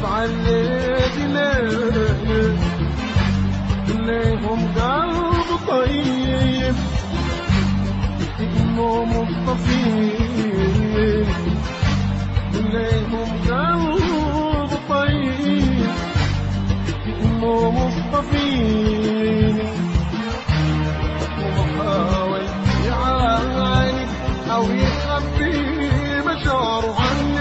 اسألوا عليك ليه كلهم قلب طيب إنه مصطفين كلهم قلب طيب إنه مصطفين ومحاول يعاند أو يخبي مشاعره عني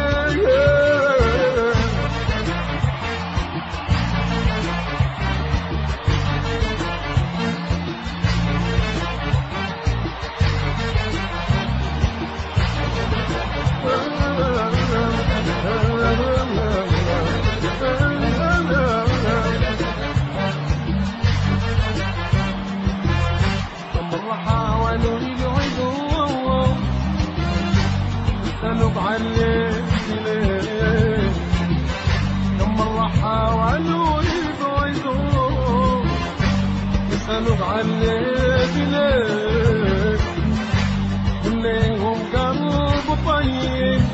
عليك ليه كم مرة حاولوا يبعدوك يسألوك عليك ليه كلهم قلب طيب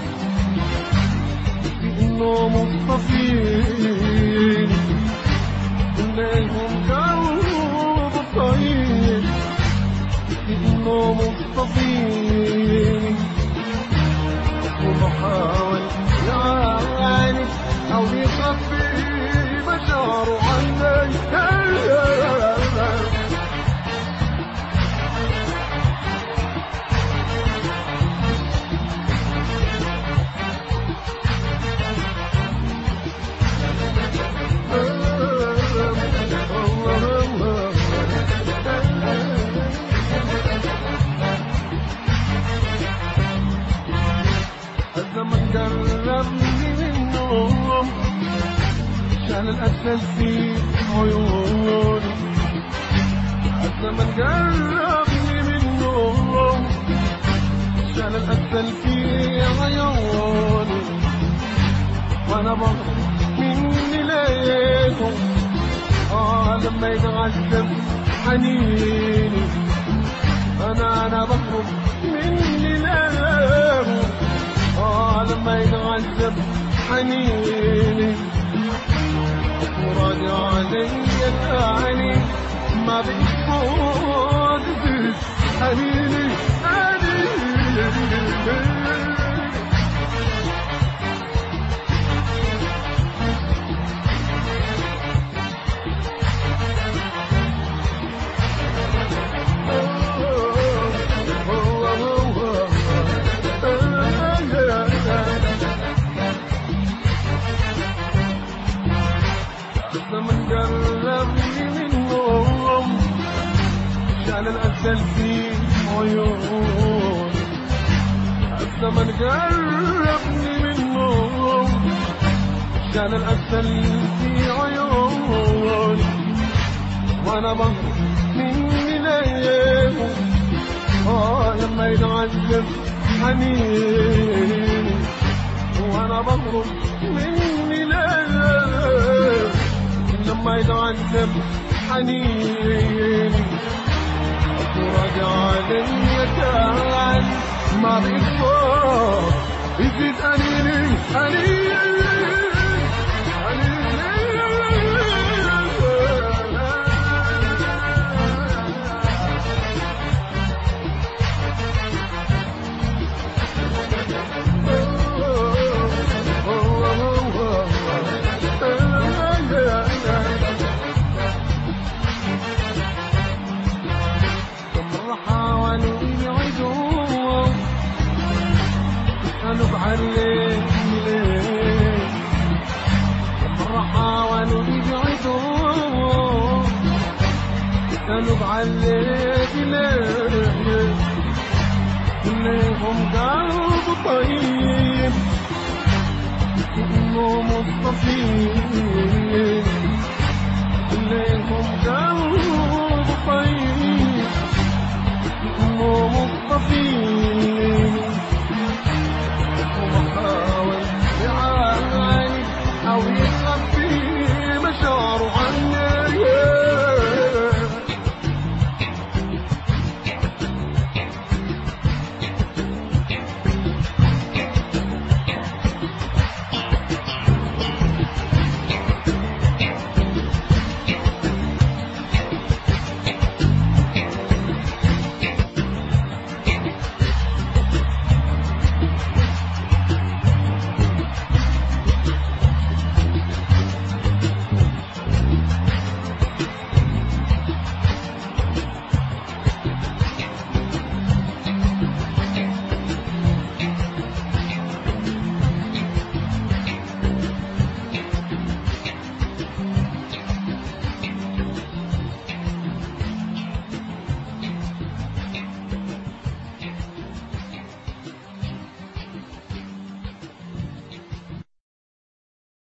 إنه مصطفين كلهم قلب طيب إنه مصطفين ومحاول يعاند أو يخبي مشاعره عني الزمن قربني منهم شال الأسفل في عيوني الزمن قربني منهم شال الأسفل في عيوني وأنا بغرب مني ليهم لما يتعذب حنيني أنا بغرب مني ليهم لما يتعذب حنيني وراجع علي تاني ما بيفوت حنيني الزمن قربني منهم شال الأسفل في عيوني الزمن قربني منهم شال الأسفل في عيوني وأنا بغرب مني ليهم لما يتعذب حنيني وأنا بغرب مني ليهم لما يتعذب حنيني وراجع علي تعال ما بيفوت يزيد حنيني اسألوا عليك ليه مرة حاولوا يبعدوك اسألوا عليك ليه كلهم قالوا